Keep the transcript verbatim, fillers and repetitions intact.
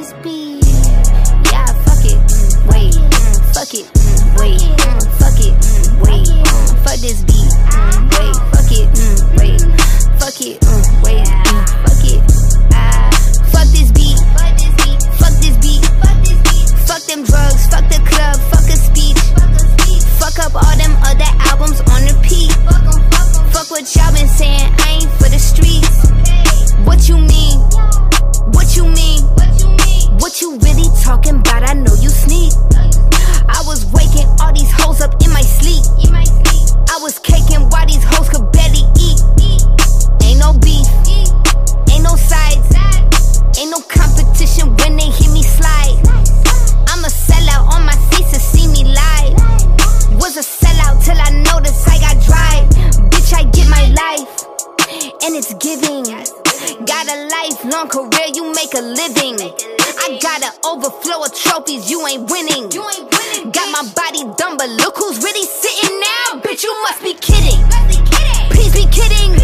this beat. Yeah, fuck it, mm, wait, mm, fuck it, mm, wait, mm, fuck it, mm, wait, mm, fuck this beat, mm, wait, fuck it, mm, wait, fuck it, mm, wait, mm, fuck it, ah, fuck this beat, fuck this beat, fuck this beat, fuck this beat, fuck them drugs, fuck the club, fuck a speech, fuck up all them other albums on repeat, fuck what y'all been saying, I ain't for the streets. What you mean? What you mean? What you really talking about? I know you sneak. I was waking all these hoes up in my sleep. I was caking while these hoes could barely eat. Ain't no beef, ain't no sides, ain't no competition when they hear me slide. I'm a sellout on my face to see me live. Was a sellout till I noticed I got drive. Bitch, I get my life, and it's giving. Got a lifelong career, you make a living. I got an overflow of trophies, you ain't winning. Got my body done, but look who's really sitting now. Bitch, you must be kidding. Please be kidding.